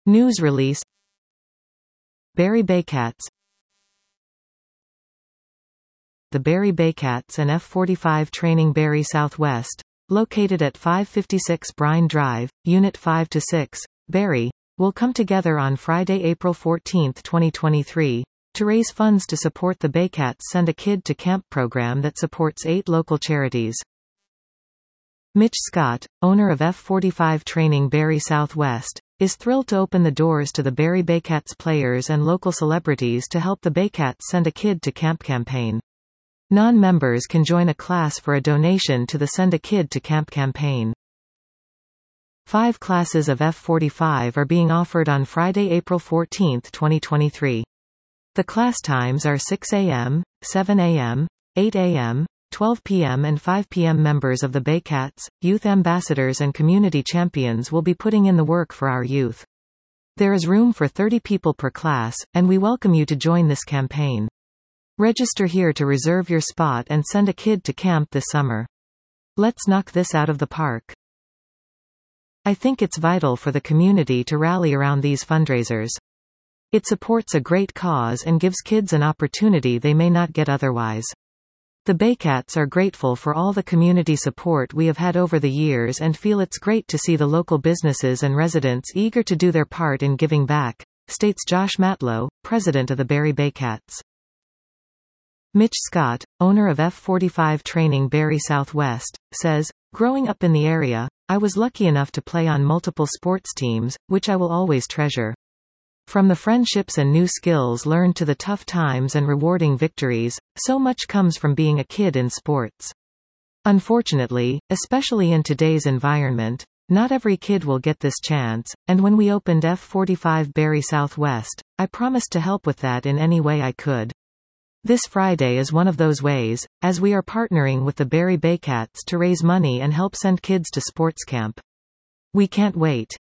News release. Barry Baycats. The Barry Baycats and F-45 Training Barry Southwest, located at 556 Brine Drive, Unit 5-6, Barry, will come together on Friday, April 14, 2023, to raise funds to support the Baycats Send a Kid to Camp program that supports 8 local charities. Mitch Scott, owner of F-45 Training Barry Southwest, is thrilled to open the doors to the Barry Baycats players and local celebrities to help the Baycats Send a Kid to Camp campaign. Non-members can join a class for a donation to the Send a Kid to Camp campaign. 5 classes of F-45 are being offered on Friday, April 14, 2023. The class times are 6 a.m., 7 a.m., 8 a.m., 12 p.m. and 5 p.m. Members of the Baycats, youth ambassadors and community champions will be putting in the work for our youth. There is room for 30 people per class, and we welcome you to join this campaign. Register here to reserve your spot and send a kid to camp this summer. Let's knock this out of the park. I think it's vital for the community to rally around these fundraisers. It supports a great cause and gives kids an opportunity they may not get otherwise. The Baycats are grateful for all the community support we have had over the years and feel it's great to see the local businesses and residents eager to do their part in giving back, states Josh Matlow, president of the Barry Baycats. Mitch Scott, owner of F-45 Training Barry Southwest, says, "Growing up in the area, I was lucky enough to play on multiple sports teams, which I will always treasure. From the friendships and new skills learned to the tough times and rewarding victories, so much comes from being a kid in sports. Unfortunately, especially in today's environment, not every kid will get this chance, and when we opened F-45 Barry Southwest, I promised to help with that in any way I could. This Friday is one of those ways, as we are partnering with the Barry Baycats to raise money and help send kids to sports camp. We can't wait."